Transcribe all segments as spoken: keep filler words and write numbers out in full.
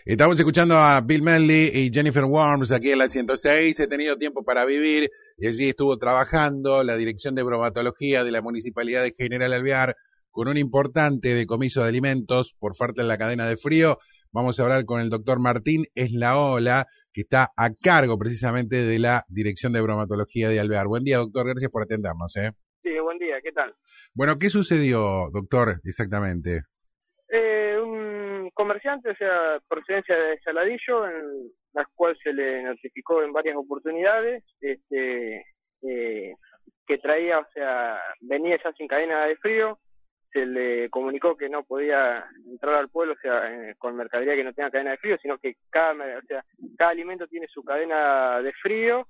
Estamos escuchando a Bill Medley y Jennifer Warnes aquí en la ciento seis. He tenido tiempo para vivir y allí estuvo trabajando la Dirección de Bromatología de la Municipalidad de General Alvear con un importante decomiso de alimentos por falta en la cadena de frío. Vamos a hablar con el doctor Martín Eslaola, que está a cargo precisamente de la Dirección de Bromatología de Alvear. Buen día, doctor. Gracias por atendernos. ¿eh? Sí, buen día. ¿Qué tal? Bueno, ¿qué sucedió, doctor, exactamente? Eh, un comerciante, o sea, procedencia de Saladillo, en la cual se le notificó en varias oportunidades este, eh, que traía, o sea, venía ya sin cadena de frío. Se le comunicó que no podía entrar al pueblo, o sea, eh, con mercadería que no tenga cadena de frío, sino que cada, o sea, cada alimento tiene su cadena de frío.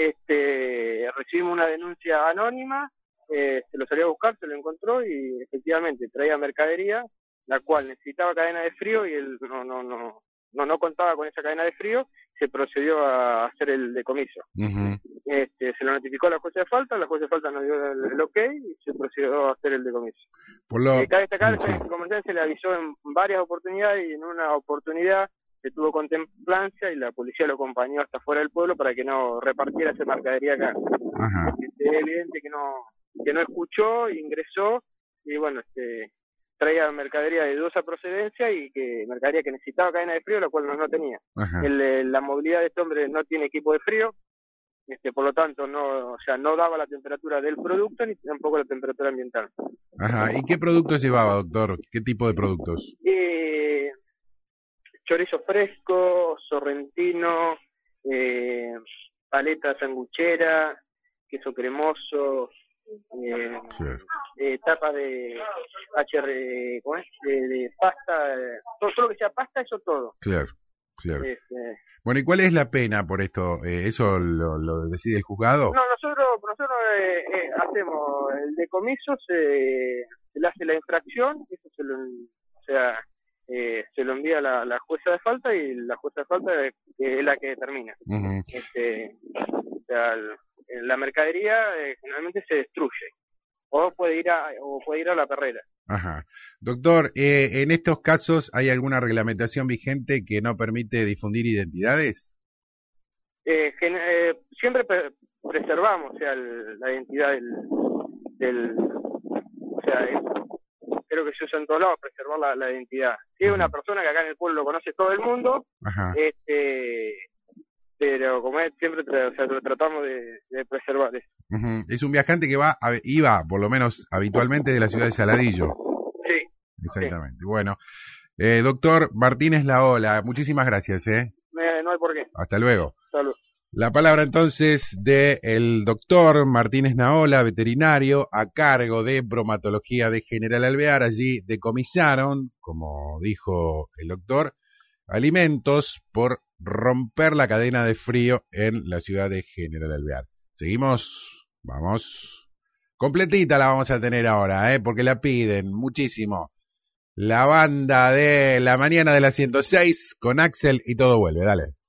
Este, recibimos una denuncia anónima, eh, se lo salió a buscar, se lo encontró y efectivamente traía mercadería la cual necesitaba cadena de frío y él no no no no no contaba con esa cadena de frío. Se procedió a hacer el decomiso. Uh-huh. Este, se lo notificó a la jueza de falta, la jueza de falta nos dio el, el ok y se procedió a hacer el decomiso. Por lo... eh, cabe destacar que sí. El comerciante se le avisó en varias oportunidades y en una oportunidad se tuvo contemplancia y la policía lo acompañó hasta fuera del pueblo para que no repartiera esa mercadería acá. Uh-huh. Es evidente que no que no escuchó, ingresó y bueno, este traía mercadería de dudosa procedencia y que mercadería que necesitaba cadena de frío, la cual no, no tenía. El, la movilidad de este hombre no tiene equipo de frío, este, por lo tanto no, o sea, no daba la temperatura del producto ni tampoco la temperatura ambiental. Ajá. ¿Y qué productos llevaba, doctor? ¿Qué tipo de productos? Eh, chorizo fresco, sorrentino, eh, paleta sanguchera, queso cremoso, eh, sí. eh, tapa de H R, ¿cómo es? De, de pasta, eh, todo, todo lo que sea pasta, eso todo. Claro, claro. Este, bueno, ¿y cuál es la pena por esto? Eh, ¿Eso lo, lo decide el juzgado? No, nosotros nosotros eh, eh, hacemos el decomiso, se, se le hace la infracción, eso se lo, o sea, eh, se lo envía a la, la jueza de falta y la jueza de falta es, es la que determina. Uh-huh. Este, o sea, el, la mercadería eh, generalmente se destruye o puede ir a o puede ir a la perrera. Ajá. Doctor, eh, ¿en estos casos hay alguna reglamentación vigente que no permite difundir identidades? Eh, gen, eh, siempre pre preservamos, o sea, el, la identidad del, del o sea, es, creo que se usa en todos lados, preservar la, la identidad. Si es una persona que acá en el pueblo lo conoce todo el mundo, ajá, este pero como es, siempre o sea, lo tratamos de, de preservar eso. Uh-huh. Es un viajante que va a, iba, por lo menos habitualmente, de la ciudad de Saladillo. Sí. Exactamente. Sí. Bueno, eh, doctor Martín Eslaola, muchísimas gracias. ¿eh? Eh, no hay por qué. Hasta luego. Salud. La palabra entonces de el doctor Martín Eslaola, veterinario, a cargo de bromatología de General Alvear. Allí decomisaron, como dijo el doctor, alimentos por romper la cadena de frío en la ciudad de General Alvear. Seguimos, vamos. Completita la vamos a tener ahora, ¿eh? Porque la piden muchísimo. La banda de la mañana de la ciento seis con Axel y todo vuelve, dale.